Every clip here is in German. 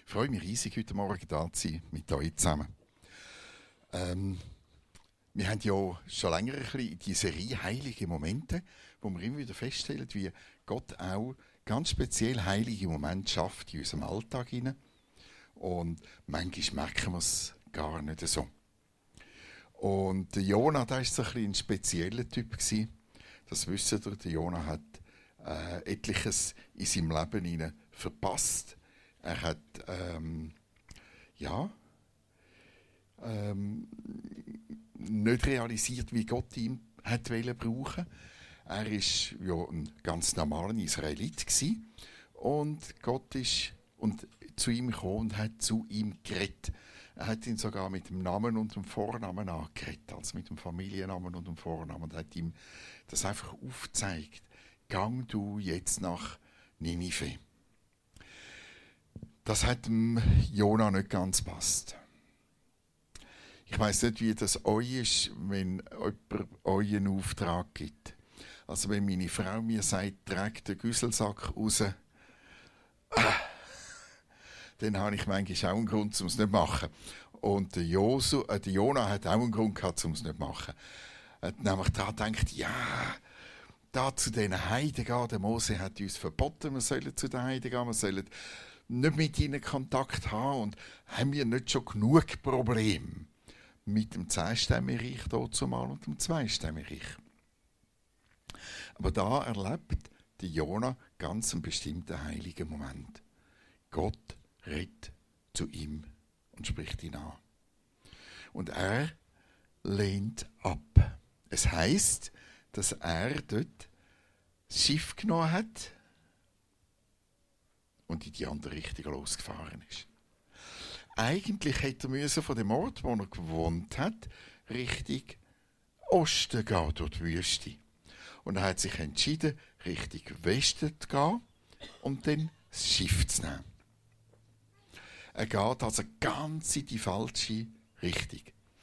Ich freue mich riesig, heute Morgen da zu sein, mit euch zusammen. Wir haben ja schon länger ein bisschen die Serie «Heilige Momente», wo wir immer wieder feststellen, wie Gott auch ganz speziell heilige Momente schafft in unserem Alltag hinein. Und manchmal merken wir es gar nicht so. Und der Jona, der war so ein bisschen ein spezieller Typ gewesen. Das wisst ihr, der Jona hat etliches in seinem Leben hinein verpasst. Er hat nicht realisiert, wie Gott ihn hat brauchen. Er war ja ein ganz normaler Israelit gewesen. Und Gott ist zu ihm gekommen und hat zu ihm geredet. Er hat ihn sogar mit dem Namen und dem Vornamen angeredet, also mit dem Familiennamen und dem Vornamen, und hat ihm das einfach aufgezeigt. Gang du jetzt nach Ninive. Das hat dem Jona nicht ganz gepasst. Ich weiss nicht, wie das euch ist, wenn jemand euch einen Auftrag gibt. Also wenn meine Frau mir sagt, trag den Güsselsack raus, dann habe ich manchmal auch einen Grund, um es nicht zu machen. Und der Jona hat auch einen Grund gehabt, um es nicht zu machen. Er hat nämlich daran gedacht, ja, da zu diesen Heiden gehen. Der Mose hat uns verboten, wir sollen zu den Heiden gehen, wir sollen nicht mit ihnen Kontakt haben. Und haben wir nicht schon genug Probleme mit dem 10-Stämmenreich dazumal und dem 2-Stämmenreich? Aber da erlebt der Jona ganz einen bestimmten heiligen Moment. Gott redet zu ihm und spricht ihn an. Und er lehnt ab. Es heisst, dass er dort das Schiff genommen hat und in die andere Richtung losgefahren ist. Eigentlich hätte er von dem Ort, wo er gewohnt hat, Richtung Osten gehen, durch die Wüste. Und er hat sich entschieden, Richtung Westen zu gehen und dann das Schiff zu nehmen. Er geht also ganz in die falsche Richtung.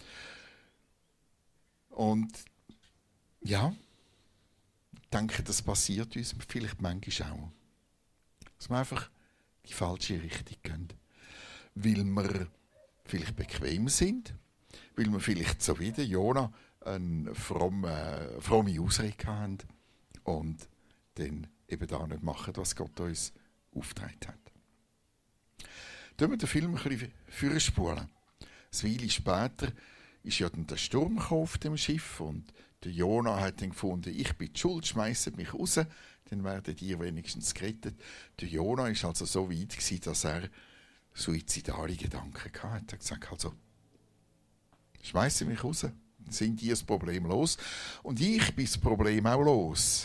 Und ja, ich denke, das passiert uns vielleicht manchmal auch. Dass wir einfach in die falsche Richtung gehen. Weil wir vielleicht bequem sind, weil wir vielleicht so wie der Jona eine fromme Ausrede haben und dann eben da nicht machen, was Gott uns aufgetragen hat. Tun wir den Film ein bisschen vorspulen. Eine Weile später ist ja dann der Sturm auf dem Schiff und der Jona hat dann gefunden, ich bin die Schuld, schmeißt mich raus, dann werdet ihr wenigstens gerettet. Der Jona war also so weit gewesen, dass er suizidale Gedanken hatte. Er hat gesagt, also, schmeiße mich raus, dann sind die das Problem los und ich bin das Problem auch los.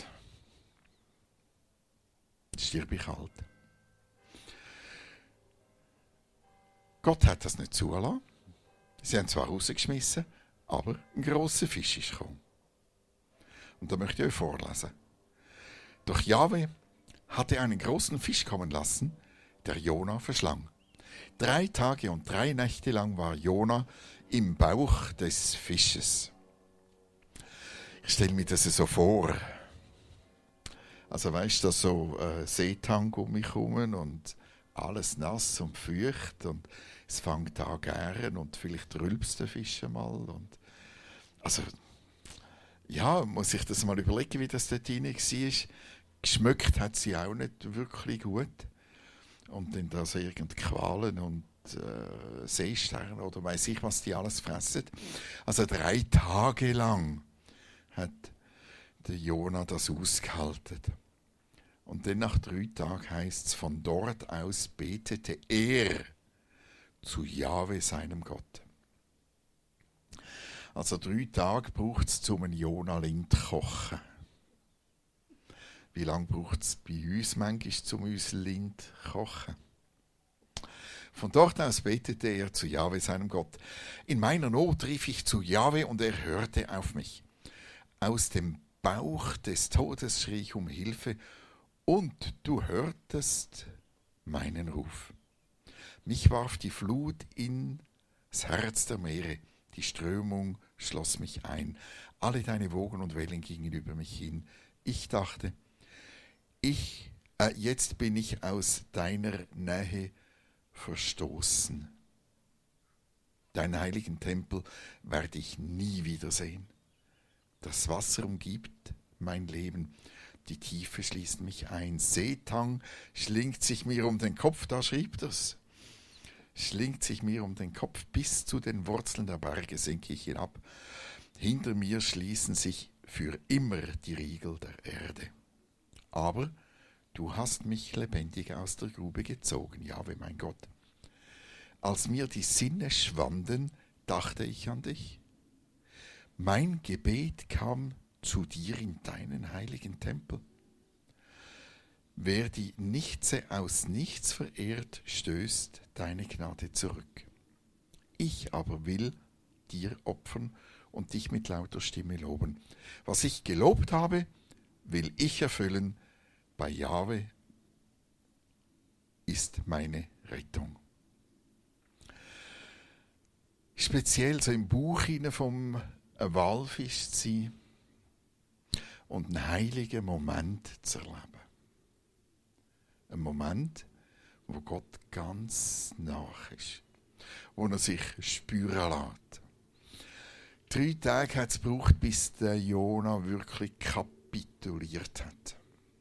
Jetzt stirb ich halt. Gott hat das nicht zugelassen. Sie haben zwar rausgeschmissen, aber ein grosser Fisch ist gekommen. Und da möchte ich euch vorlesen. Doch Jahwe hatte einen großen Fisch kommen lassen, der Jona verschlang. 3 Tage und 3 Nächte lang war Jona im Bauch des Fisches. Ich stelle mir das so vor. Also weißt du, so Seetang um mich herum und alles nass und feucht und es fängt an gären und vielleicht rülpst der Fisch mal. Und also, ja, muss ich das mal überlegen, wie das dort drin war. Geschmeckt hat sie auch nicht wirklich gut. Und dann da so irgend Qualen und Seesterne oder weiss ich, was die alles fressen. Also 3 Tage lang hat der Jona das ausgehalten. Und dann nach 3 Tagen heisst es, von dort aus betete er zu Jahwe, seinem Gott. Also 3 Tage braucht es, um einen Jona Lind zu kochen. Wie lange braucht es bei uns manchmal, um uns Lind zu kochen? Von dort aus betete er zu Jahwe, seinem Gott. In meiner Not rief ich zu Jahwe und er hörte auf mich. Aus dem Bauch des Todes schrie ich um Hilfe und du hörtest meinen Ruf. Mich warf die Flut ins Herz der Meere, die Strömung schloss mich ein, alle deine Wogen und Wellen gingen über mich hin. Ich dachte, jetzt bin ich aus deiner Nähe verstoßen. Deinen heiligen Tempel werde ich nie wiedersehen. Das Wasser umgibt mein Leben, die Tiefe schließt mich ein. Seetang schlingt sich mir um den Kopf, da schrieb das. Schlingt sich mir um den Kopf, bis zu den Wurzeln der Berge sinke ich hinab. Hinter mir schließen sich für immer die Riegel der Erde. Aber du hast mich lebendig aus der Grube gezogen, Jahwe, mein Gott. Als mir die Sinne schwanden, dachte ich an dich. Mein Gebet kam zu dir in deinen heiligen Tempel. Wer die Nichtse aus nichts verehrt, stößt deine Gnade zurück. Ich aber will dir opfern und dich mit lauter Stimme loben. Was ich gelobt habe, will ich erfüllen. Bei Jahwe ist meine Rettung. Speziell so im Buch vom Walfisch zu sein und einen heiligen Moment zu erleben. Ein Moment, wo Gott ganz nach ist, wo er sich spüren lässt. 3 Tage hat es gebraucht, bis der Jona wirklich kapituliert hat.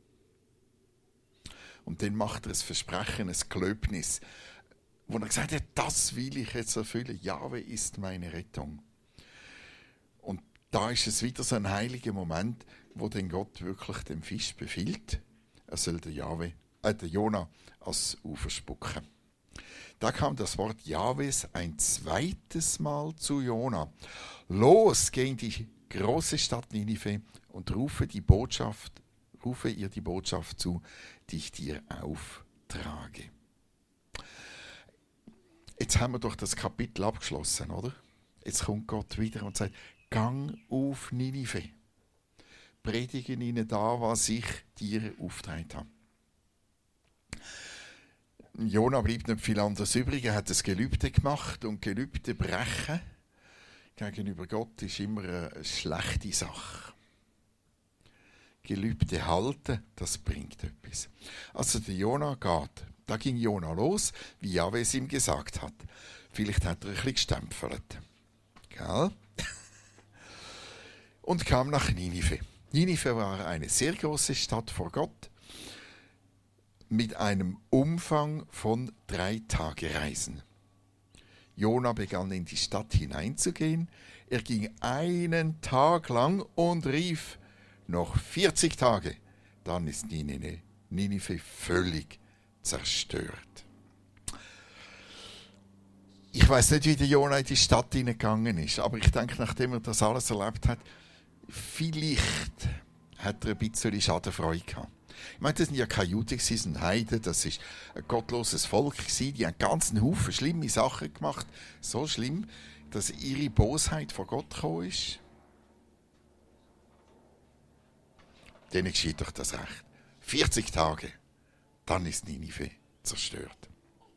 Und dann macht er ein Versprechen, ein Gelöbnis, wo er gesagt hat, das will ich jetzt erfüllen. Jahwe ist meine Rettung. Und da ist es wieder so ein heiliger Moment, wo dann Gott wirklich dem Fisch befiehlt, er soll den Jona als Ufer spucken. Da kam das Wort Jahwes ein zweites Mal zu Jona. Los, geh in die große Stadt Ninive und rufe ihr die Botschaft zu, die ich dir auftrage. Jetzt haben wir doch das Kapitel abgeschlossen, oder? Jetzt kommt Gott wieder und sagt, gang auf Ninive. Predige ihnen da, was ich dir aufgetragen habe. Jona blieb nicht viel anderes übrig. Er hat das Gelübde gemacht und Gelübde brechen gegenüber Gott ist immer eine schlechte Sache. Gelübde halten, das bringt etwas. Also der Jona geht. Da ging Jona los, wie Jahwe es ihm gesagt hat. Vielleicht hat er ein bisschen gestempelt. Gell? Und kam nach Ninive. Ninive war eine sehr große Stadt vor Gott mit einem Umfang von 3 Tagereisen. Jona begann in die Stadt hineinzugehen. Er ging einen Tag lang und rief, noch 40 Tage, dann ist Ninive völlig zerstört. Ich weiß nicht, wie der Jona in die Stadt hineingegangen ist, aber ich denke, nachdem er das alles erlebt hat, vielleicht hat er ein bisschen Schadenfreude gehabt. Ich meine, das sind ja keine Juden, sie sind Heiden, das war ein gottloses Volk, die haben einen ganzen Haufen schlimme Sachen gemacht, so schlimm, dass ihre Bosheit vor Gott gekommen ist. Denen geschieht doch das Recht. 40 Tage, dann ist Ninive zerstört.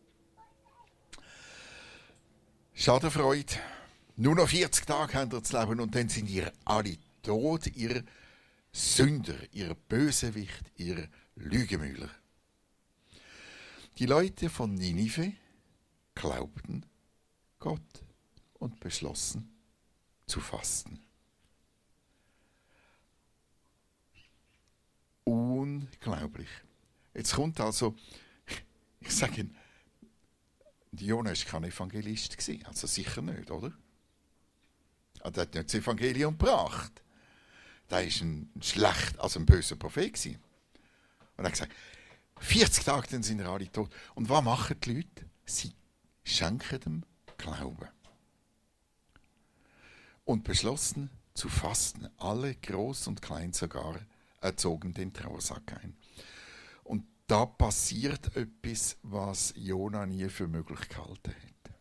Schadenfreude. Nur noch 40 Tage haben wir zu leben und dann sind ihr alle tot, ihr Sünder, ihr Bösewicht, ihr Lügemüller. Die Leute von Ninive glaubten Gott und beschlossen zu fasten. Unglaublich. Jetzt kommt also, ich sage Ihnen, Jona war kein Evangelist, also sicher nicht, oder? Er hat nicht das Evangelium gebracht. Da war ein böser Prophet. Und er hat gesagt, 40 Tage, dann sind alle tot. Und was machen die Leute? Sie schenken dem Glauben. Und beschlossen zu fasten. Alle, groß und klein sogar, zogen den Trauersack ein. Und da passiert etwas, was Jona nie für möglich gehalten hat.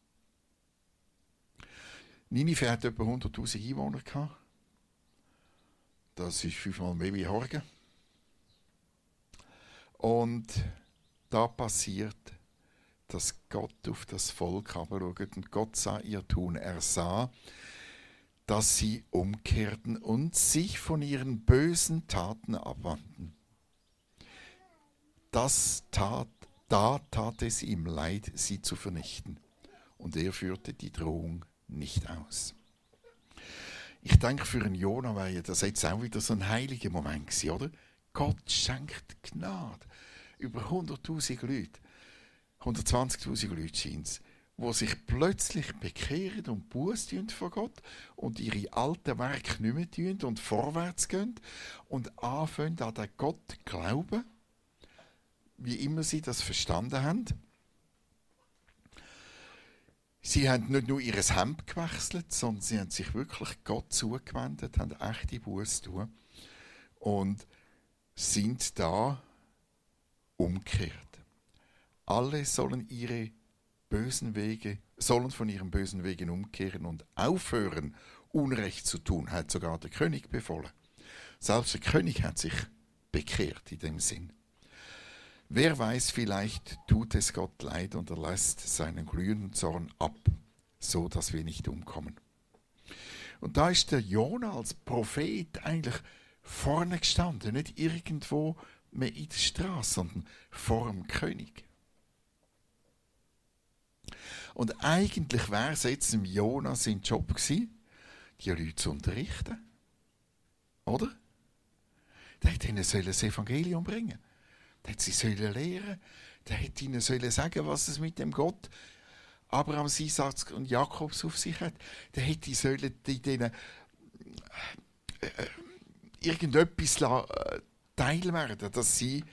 Ninive hat etwa 100'000 Einwohner gehabt. Das ist 5-mal mehr wie Horgen. Und da passiert, dass Gott auf das Volk herabschaut und Gott sah ihr Tun. Er sah, dass sie umkehrten und sich von ihren bösen Taten abwandten. Das tat Da tat es ihm leid, sie zu vernichten. Und er führte die Drohung nicht aus. Ich denke, für einen Jona wäre das jetzt auch wieder so ein heiliger Moment gewesen, oder? Gott schenkt Gnade. Über 100'000 Leute, 120'000 Leute scheint es, die sich plötzlich bekehren und Buße tun vor Gott und ihre alten Werke nicht mehr tun und vorwärts gehen und anfangen an den Gott glauben, wie immer sie das verstanden haben. Sie haben nicht nur ihr Hemd gewechselt, sondern sie haben sich wirklich Gott zugewendet, haben echte Buße tun und sind da umgekehrt. Alle sollen von ihren bösen Wegen umkehren und aufhören, Unrecht zu tun, hat sogar der König befohlen. Selbst der König hat sich bekehrt in dem Sinn. Wer weiß, vielleicht tut es Gott leid und er lässt seinen glühenden Zorn ab, so dass wir nicht umkommen. Und da ist der Jona als Prophet eigentlich vorne gestanden, nicht irgendwo mehr in der Straße, sondern vor dem König. Und eigentlich wäre es jetzt im Jona sein Job gewesen, die Leute zu unterrichten. Oder? Der hätte ihnen das Evangelium bringen. Der hätte sie lehren. Der hätte ihnen sagen, was es mit dem Gott Abraham, Isaak und Jakobs auf sich hat. Der hätte denen irgendetwas teilwerden, dass sie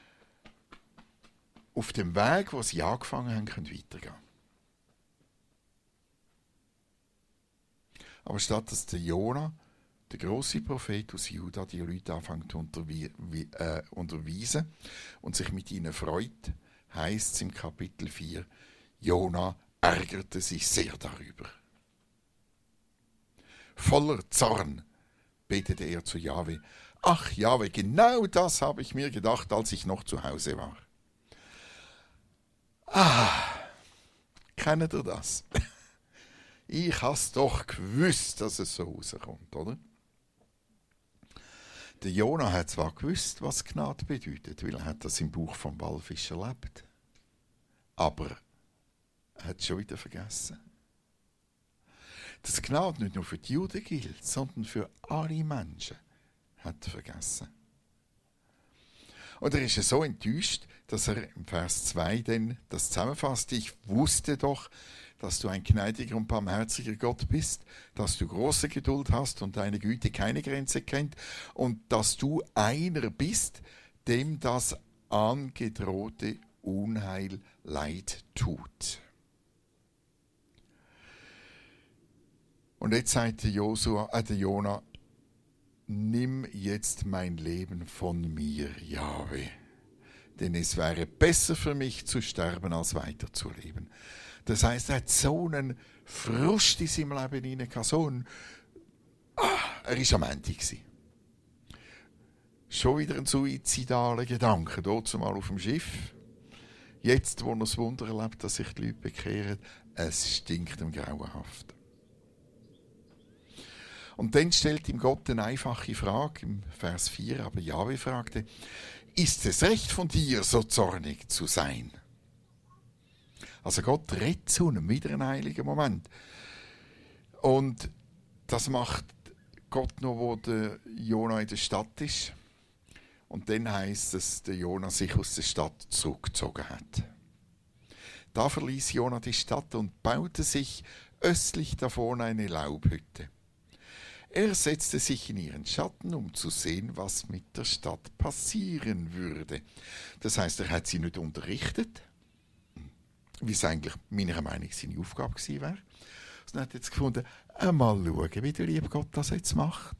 auf dem Weg, wo sie angefangen haben, weitergehen können. Aber statt dass der Jona, der grosse Prophet aus Juda, die Leute anfängt zu unterweisen und sich mit ihnen freut, heisst es im Kapitel 4, Jona ärgerte sich sehr darüber. Voller Zorn betete er zu Jahwe. Ach Jahwe, genau das habe ich mir gedacht, als ich noch zu Hause war. Kennt ihr das? Ich has doch gewusst, dass es so rauskommt, oder? Der Jona hat zwar gewusst, was Gnade bedeutet, weil er hat das im Buch vom Walfisch erlebt. Aber er hat es schon wieder vergessen. Dass Gnade nicht nur für die Juden gilt, sondern für alle Menschen, hat er vergessen. Und er ist so enttäuscht, dass er im Vers 2 dann das zusammenfasst. Ich wusste doch, dass du ein gnädiger und barmherziger Gott bist, dass du große Geduld hast und deine Güte keine Grenze kennt und dass du einer bist, dem das angedrohte Unheil leid tut. Und jetzt sagt der Jona, nimm jetzt mein Leben von mir, Jahwe, denn es wäre besser für mich zu sterben, als weiterzuleben. Das heisst, er hat so einen Frust in seinem Leben hinein, er war am Ende. Schon wieder ein suizidaler Gedanke, dort zumal auf dem Schiff. Jetzt, wo er das Wunder erlebt, dass sich die Leute bekehren, es stinkt ihm grauenhaft. Und dann stellt ihm Gott eine einfache Frage im Vers 4, aber Jahwe fragte, ist es recht von dir, so zornig zu sein? Also Gott redet zu einem wieder einen heiligen Moment. Und das macht Gott noch, wo der Jona in der Stadt ist. Und dann heisst es, dass der Jona sich aus der Stadt zurückgezogen hat. Da verließ Jona die Stadt und baute sich östlich davon eine Laubhütte. Er setzte sich in ihren Schatten, um zu sehen, was mit der Stadt passieren würde. Das heißt, er hat sie nicht unterrichtet, wie es eigentlich meiner Meinung nach seine Aufgabe gewesen wäre. Und hat jetzt gefunden, mal schauen, wie der liebe Gott das jetzt macht.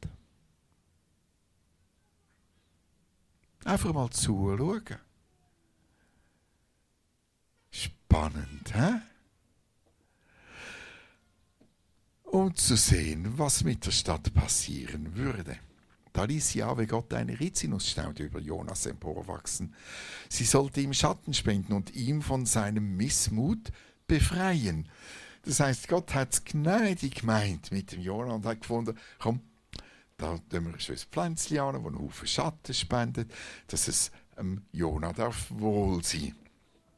Einfach mal zuschauen. Spannend, hä? Um zu sehen, was mit der Stadt passieren würde. Da ließ Jahwe Gott eine Rizinusstaude über Jonas emporwachsen. Sie sollte ihm Schatten spenden und ihm von seinem Missmut befreien. Das heißt, Gott hat es gnädig gemeint mit dem Jona und hat gefunden, komm, da tun wir ein schönes Pflänzchen an, das einen Haufen Schatten spendet, dass es Jona darf wohl sein.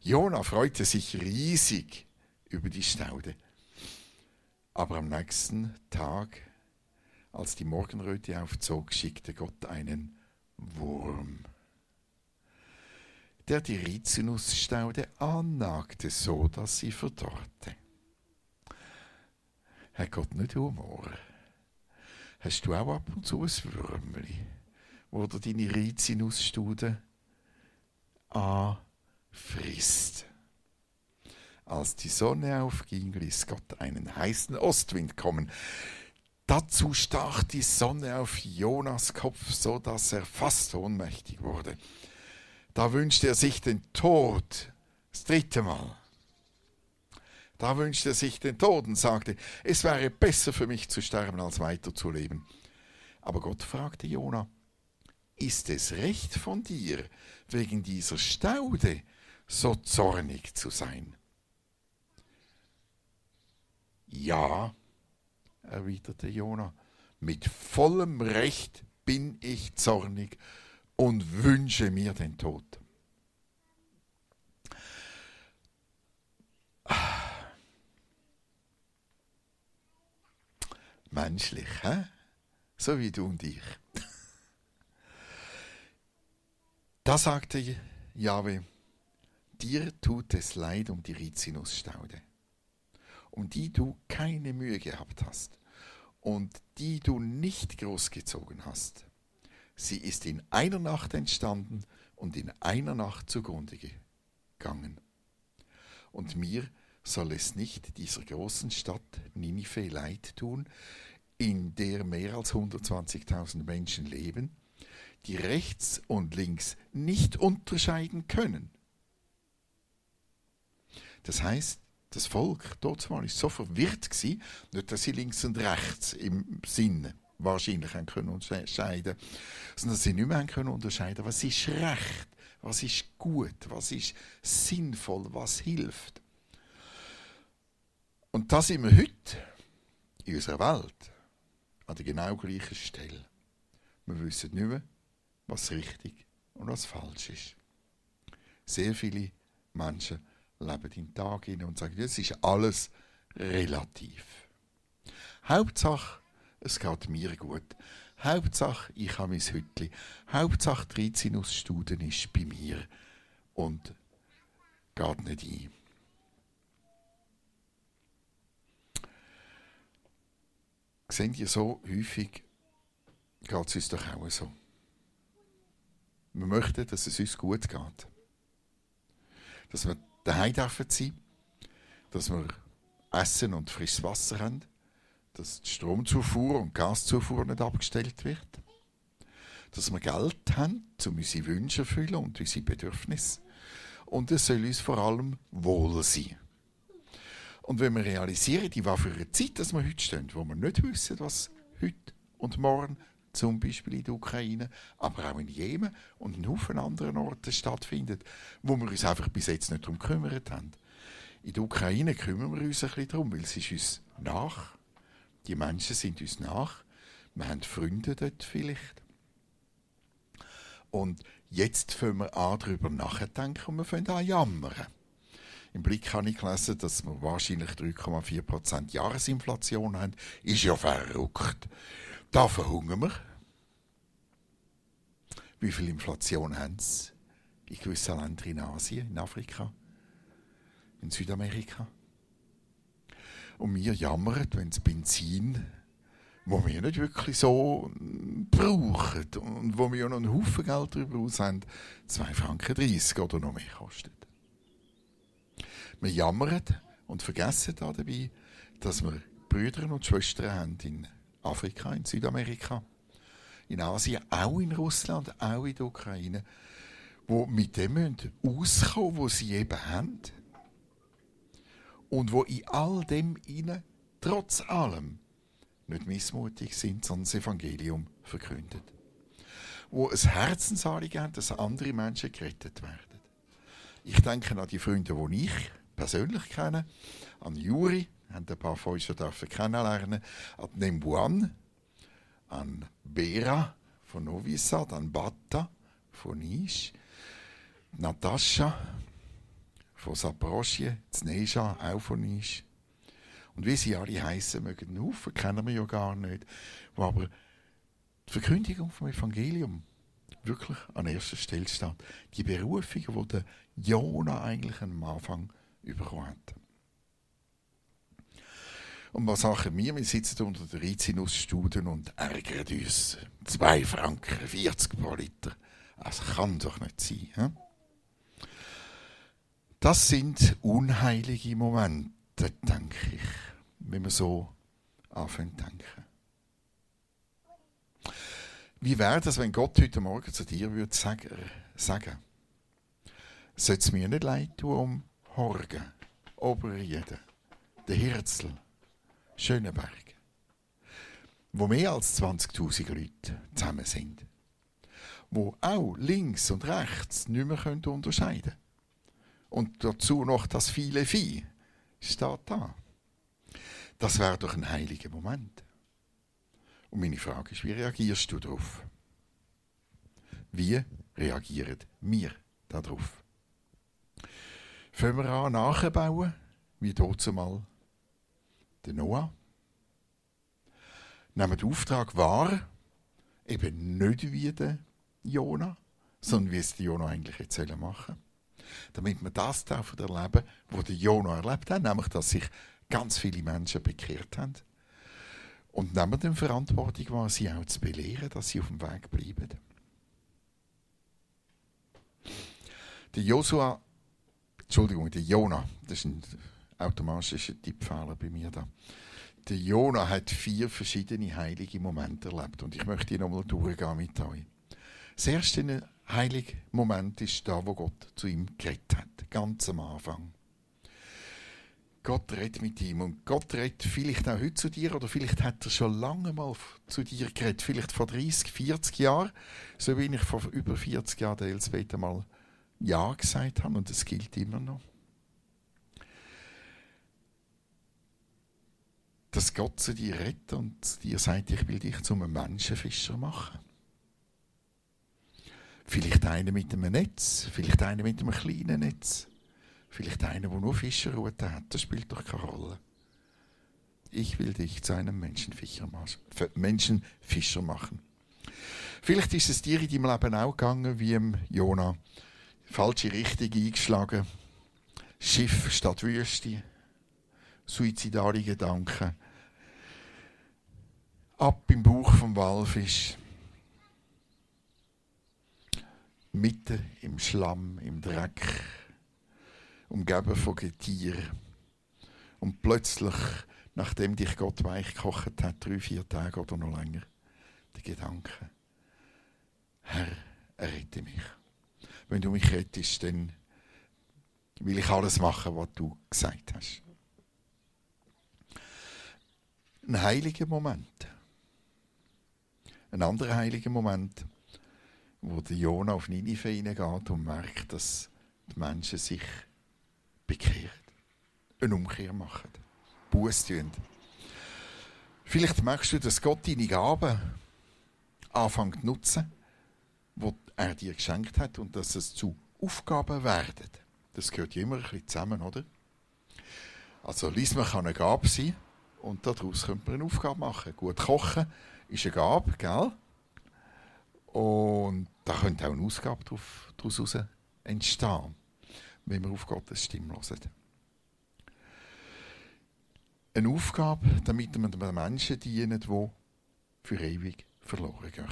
Jona freute sich riesig über die Staude. Aber am nächsten Tag, als die Morgenröte aufzog, schickte Gott einen Wurm, der die Rizinusstaude annagte, so dass sie verdorrte. Hat Gott nicht Humor? Hast du auch ab und zu ein Würmeli, wo dir deine Rizinusstaude anfrisst? Als die Sonne aufging, ließ Gott einen heißen Ostwind kommen. Dazu stach die Sonne auf Jonas Kopf, so dass er fast ohnmächtig wurde. Da wünschte er sich den Tod, das 3. Mal. Da wünschte er sich den Tod und sagte, es wäre besser für mich zu sterben, als weiterzuleben. Aber Gott fragte Jona, ist es recht von dir, wegen dieser Staude so zornig zu sein? Ja, erwiderte Jona, mit vollem Recht bin ich zornig und wünsche mir den Tod. Menschlich, hä? So wie du und ich. Da sagte Jahwe, dir tut es leid um die Rizinusstaude, um die du keine Mühe gehabt hast und die du nicht großgezogen hast. Sie ist in einer Nacht entstanden und in einer Nacht zugrunde gegangen. Und mir soll es nicht dieser großen Stadt Ninive leid tun, in der mehr als 120.000 Menschen leben, die rechts und links nicht unterscheiden können. Das heißt, das Volk dort war so verwirrt gewesen, nicht, dass sie links und rechts im Sinne wahrscheinlich können unterscheiden, sondern dass sie nicht mehr können unterscheiden, was ist recht, was ist gut, was ist sinnvoll, was hilft. Und da sind wir heute in unserer Welt an der genau gleichen Stelle. Wir wissen nicht mehr, was richtig und was falsch ist. Sehr viele Menschen leben in den Tag hinein und sagen, das ist alles relativ. Hauptsache, es geht mir gut. Hauptsache, ich habe mein Hütli. Hauptsache, die Rizinusstaude ist bei mir und geht nicht ein. Seht ihr, so häufig geht es uns doch auch so. Wir möchten, dass es uns gut geht. Dass wir daheim dürfen sein, dass wir Essen und frisches Wasser haben, dass die Stromzufuhr und Gaszufuhr nicht abgestellt wird, dass wir Geld haben, um unsere Wünsche zu erfüllen und unsere Bedürfnisse. Und es soll uns vor allem wohl sein. Und wenn wir realisieren, die war für eine Zeit, dass wir heute stehen, wo wir nicht wissen, was heute und morgen, zum Beispiel in der Ukraine, aber auch in Jemen und in Haufen anderen Orten stattfindet, wo wir uns einfach bis jetzt nicht darum gekümmert haben. In der Ukraine kümmern wir uns ein bisschen darum, weil es ist uns nach. Die Menschen sind uns nach. Wir haben Freunde dort vielleicht. Und jetzt fangen wir an, darüber nachzudenken und wir fangen an jammern. Im Blick habe ich gelesen, dass wir wahrscheinlich 3,4% Jahresinflation haben. Ist ja verrückt. Da verhungern wir. Wie viel Inflation haben sie in gewissen Ländern in Asien, in Afrika, in Südamerika? Und wir jammern, wenn das Benzin, wo wir nicht wirklich so brauchen und wo wir ja noch einen Haufen Geld darüber aus haben, 2,30 Franken oder noch mehr kostet. Wir jammern und vergessen dabei, dass wir Brüder und Schwestern haben in Afrika, in Südamerika, in Asien, auch in Russland, auch in der Ukraine, die mit dem auskommen, was sie eben haben. Und wo in all dem ihnen trotz allem nicht missmutig sind, sondern das Evangelium verkündet. Wo ein Herzensanliegen haben, dass andere Menschen gerettet werden. Ich denke an die Freunde, die ich persönlich kenne, an Juri, haben ein paar von uns schon kennenlernen, an Nembuan, an Bera von Novi Sad, an Bata von Nisch, Natascha von Saporoschje, Zneja, auch von Nisch. Und wie sie alle heissen mögen, einen Haufen kennen wir ja gar nicht, wo aber die Verkündigung vom Evangelium wirklich an erster Stelle steht. Die Berufungen, die der Jona eigentlich am Anfang bekommen hat. Und was machen wir? Wir sitzen unter der Rizinusstuden und ärgern uns. 2 Franken, 40 pro Liter. Das kann doch nicht sein. He? Das sind unheilige Momente, denke ich, wenn man so anfängt zu denken. Wie wäre das, wenn Gott heute Morgen zu dir würde sagen, sollte es mir nicht leid tun um Horgen, Oberrieden, den Hirzl, Schöneberg, wo mehr als 20'000 Leute zusammen sind, wo auch links und rechts nicht mehr unterscheiden können. Und dazu noch das viele Vieh steht da. Das wäre doch ein heiliger Moment. Und meine Frage ist, wie reagierst du darauf? Wie reagieren wir darauf? Fangen wir an nachbauen, wie dort einmal der Noah? Nehmen den Auftrag wahr, eben nicht wie der Jona, sondern wie es der Jona eigentlich jetzt machen soll. Damit wir das dürfen erleben, was der Jona erlebt hat, nämlich, dass sich ganz viele Menschen bekehrt haben. Und nehmen die Verantwortung wahr, sie auch zu belehren, dass sie auf dem Weg bleiben. Der Jona, das ist ein automatischer Tippfehler bei mir da. Der Jona hat 4 verschiedene heilige Momente erlebt und ich möchte die nochmal durchgehen mit euch. Das erste heilige Moment ist da, wo Gott zu ihm geredet hat, ganz am Anfang. Gott redet mit ihm und Gott redet vielleicht auch heute zu dir oder vielleicht hat er schon lange mal zu dir geredet, vielleicht vor 30, 40 Jahren, so wie ich vor über 40 Jahren der Elisabeth einmal Ja gesagt habe und es gilt immer noch. Dass Gott zu dir redet und dir sagt, ich will dich zu einem Menschenfischer machen. Vielleicht einer mit einem Netz, vielleicht einer mit einem kleinen Netz. Vielleicht einer, der nur Fischerrute hat, das spielt doch keine Rolle. Ich will dich zu einem Menschenfischer machen. Vielleicht ist es dir in deinem Leben auch gegangen, wie im Jona. Falsche Richtung eingeschlagen, Schiff statt Wüste, suizidale Gedanken, ab im Bauch vom Walfisch, mitten im Schlamm, im Dreck, umgeben von Getieren. Und plötzlich, nachdem dich Gott weich gekocht hat, 3, 4 Tage oder noch länger, der Gedanke: Herr, errette mich. Wenn du mich rettest, dann will ich alles machen, was du gesagt hast. Ein heiliger Moment. Ein anderer heiliger Moment, wo der Jona auf Ninive hineingeht und merkt, dass die Menschen sich bekehren, eine Umkehr machen, Buße tun. Vielleicht merkst du, dass Gott deine Gaben anfängt zu nutzen, die er dir geschenkt hat und dass es zu Aufgaben werden. Das gehört ja immer ein bisschen zusammen, oder? Also Liesmann kann eine Gabe sein und daraus könnte man eine Aufgabe machen. Gut kochen ist eine Gabe, gell? Und da könnte auch eine Ausgabe daraus entstehen, wenn wir auf Gottes Stimme hören. Eine Aufgabe, damit wir den Menschen dienen, die für ewig verloren gehen.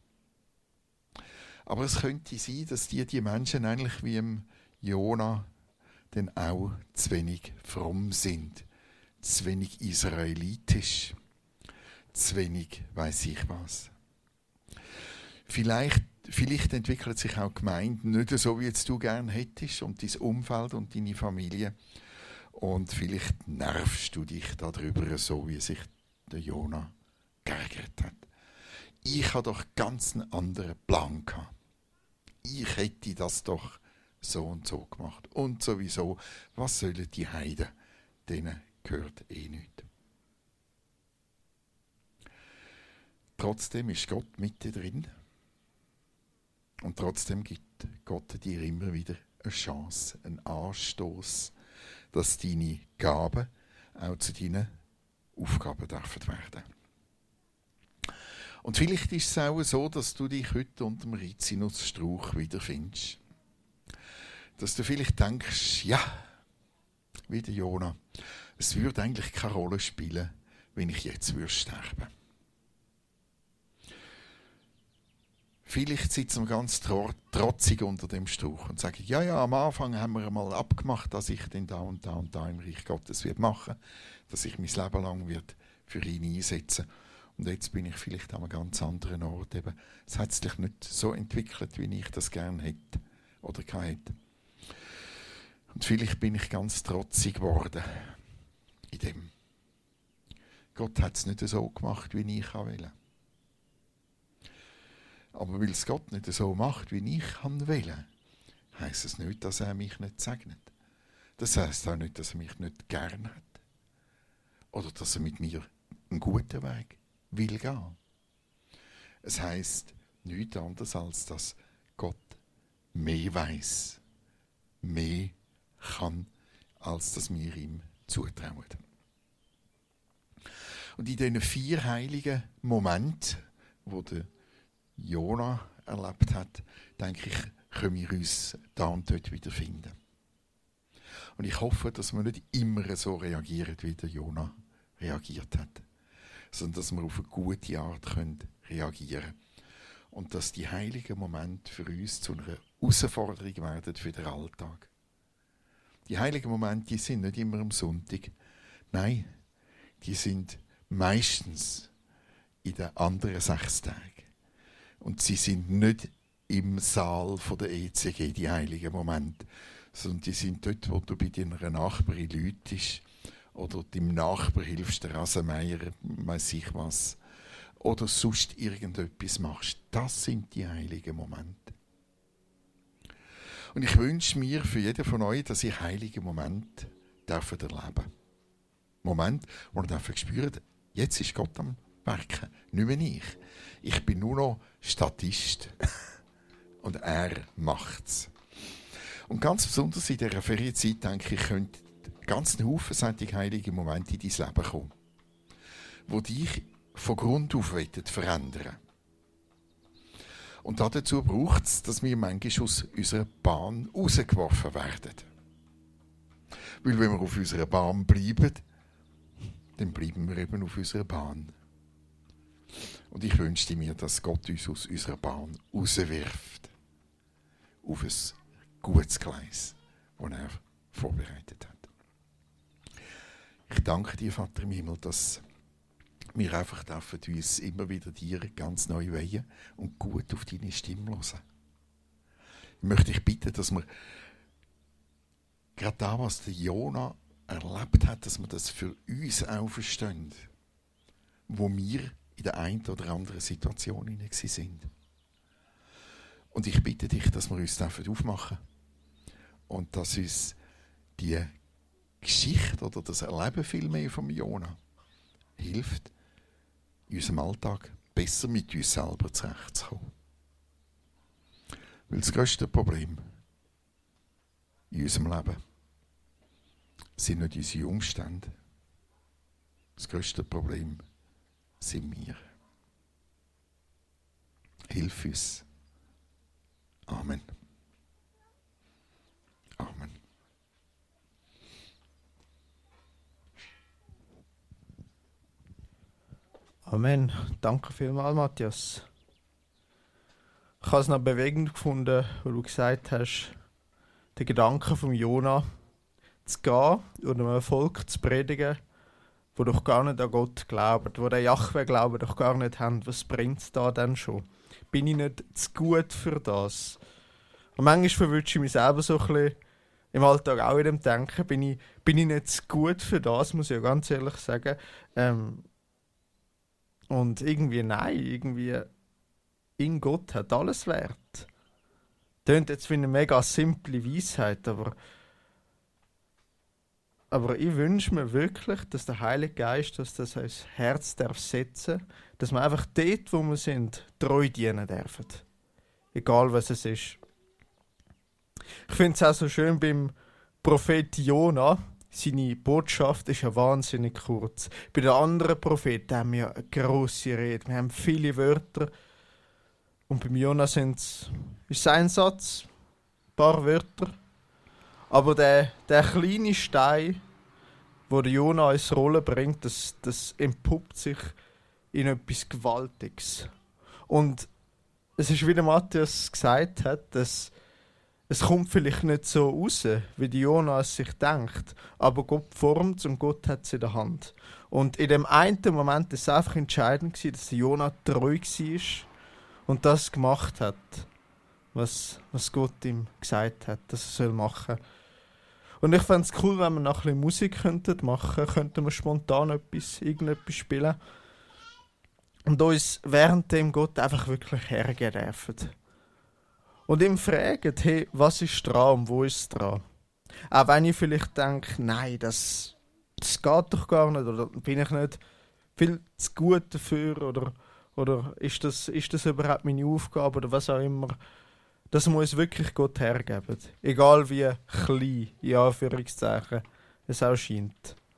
Aber es könnte sein, dass die Menschen eigentlich wie im Jona dann auch zu wenig fromm sind, zu wenig israelitisch, zu wenig weiss ich was. Vielleicht entwickelt sich auch die Gemeinde nicht so, wie jetzt du gerne hättest und dein Umfeld und deine Familie. Und vielleicht nervst du dich darüber, so wie sich der Jona geärgert hat. Ich habe doch ganz einen anderen Plan gehabt. Ich hätte das doch so und so gemacht. Und sowieso, was sollen die Heiden? Denen gehört eh nichts. Trotzdem ist Gott mitten drin. Und trotzdem gibt Gott dir immer wieder eine Chance, ein Anstoß, dass deine Gaben auch zu deinen Aufgaben dürfen werden. Und vielleicht ist es auch so, dass du dich heute unter dem Rizinusstrauch wiederfindest. Dass du vielleicht denkst, ja, wie der Jona, es würde eigentlich keine Rolle spielen, wenn ich jetzt sterben würde. Vielleicht sitzen wir ganz trotzig unter dem Strauch und sagen, ja, am Anfang haben wir einmal abgemacht, dass ich den da und da und da im Reich Gottes machen werde, dass ich mein Leben lang wird für ihn einsetzen. Und jetzt bin ich vielleicht an einem ganz anderen Ort. Eben, es hat sich nicht so entwickelt, wie ich das gerne hätte oder hätte. Und vielleicht bin ich ganz trotzig geworden in dem. Gott hat es nicht so gemacht, wie ich will. Aber weil es Gott nicht so macht, wie ich will, heisst es nicht, dass er mich nicht segnet. Das heisst auch nicht, dass er mich nicht gern hat. Oder dass er mit mir einen guten Weg will gehen. Es heisst nichts anderes, als dass Gott mehr weiss, mehr kann, als dass wir ihm zutrauen. Und in diesen 4 heiligen Momenten, wo der Jona erlebt hat, denke ich, können wir uns da und dort wiederfinden. Und ich hoffe, dass wir nicht immer so reagieren, wie der Jona reagiert hat, sondern dass wir auf eine gute Art reagieren können. Und dass die heiligen Momente für uns zu einer Herausforderung werden für den Alltag. Die heiligen Momente, die sind nicht immer am Sonntag. Nein, die sind meistens in den anderen 6 Tagen. Und sie sind nicht im Saal der ECG, die heiligen Momente, sondern die sind dort, wo du bei deiner Nachbarin läutest oder deinem Nachbar hilfst, der Rasenmeier, weiss ich was, oder sonst irgendetwas machst. Das sind die heiligen Momente. Und ich wünsche mir für jeden von euch, dass ihr heilige Momente erleben dürft. Momente, wo ihr spüren, jetzt ist Gott am Werken, nicht mehr ich. Ich bin nur noch Statist. Und er macht's. Und ganz besonders in dieser Ferienzeit, denke ich, könnte ganz ein Haufen solche heilige Momente in dein Leben kommen, die dich von Grund auf verändern. Und dazu braucht es, dass wir manchmal aus unserer Bahn rausgeworfen werden. Weil wenn wir auf unserer Bahn bleiben, dann bleiben wir eben auf unserer Bahn. Und ich wünschte mir, dass Gott uns aus unserer Bahn rauswirft. Auf ein gutes Gleis, das er vorbereitet hat. Ich danke dir, Vater im Himmel, dass wir einfach dürfen uns immer wieder dir ganz neu weihen und gut auf deine Stimme hören. Ich möchte dich bitten, dass wir gerade das, was der Jona erlebt hat, dass wir das für uns auch verstehen, wo wir in der einen oder anderen Situation sind. Und ich bitte dich, dass wir uns aufmachen und dass uns die Geschichte oder das Erleben vielmehr vom Jona hilft, in unserem Alltag besser mit uns selber zurechtzukommen. Weil das grösste Problem in unserem Leben sind nicht unsere Umstände. Das grösste Problem sind wir. Hilf uns. Amen. Amen. Amen. Danke vielmals, Matthias. Ich habe es noch bewegend gefunden, wo du gesagt hast, den Gedanken von Jona zu gehen und einem Volk zu predigen, wo doch gar nicht an Gott glauben, wo der Jahwe-Glauben doch gar nicht haben. Was bringt es da denn schon? Bin ich nicht zu gut für das? Und manchmal verwünsche ich mich selber so ein bisschen im Alltag auch in dem Denken, bin ich nicht zu gut für das, muss ich ja ganz ehrlich sagen. Und irgendwie nein, irgendwie in Gott hat alles Wert. Tönt jetzt wie eine mega simple Weisheit, aber ich wünsche mir wirklich, dass der Heilige Geist das ins Herz darf setzen, dass wir einfach dort, wo wir sind, treu dienen dürfen. Egal was es ist. Ich finde es auch so schön beim Prophet Jona. Seine Botschaft ist ja wahnsinnig kurz. Bei den anderen Propheten haben wir eine grosse Rede. Wir haben viele Wörter. Und beim Jona ist es ein Satz, ein paar Wörter. Aber der kleine Stein, den der Jona ins Rollen bringt, das entpuppt sich in etwas Gewaltiges. Und es ist, wie der Matthias gesagt hat, dass es kommt vielleicht nicht so raus, wie die Jona es sich denkt, aber Gott formt es und Gott hat es in der Hand. Und in dem einen Moment war es einfach entscheidend, dass der Jona treu war und das gemacht hat, was Gott ihm gesagt hat, dass er machen soll. Und ich fände es cool, wenn wir noch ein bisschen Musik machen könnten. Könnten wir spontan irgendetwas spielen. Und uns während dem Gott einfach wirklich hergeben dürfen. Und ihm fragen, hey, was ist dran und wo ist es dran? Auch wenn ich vielleicht denke, nein, das geht doch gar nicht, oder bin ich nicht viel zu gut dafür, oder ist das überhaupt meine Aufgabe, oder was auch immer. Das muss wirklich Gott hergeben. Egal wie klein, in Anführungszeichen, es auch scheint.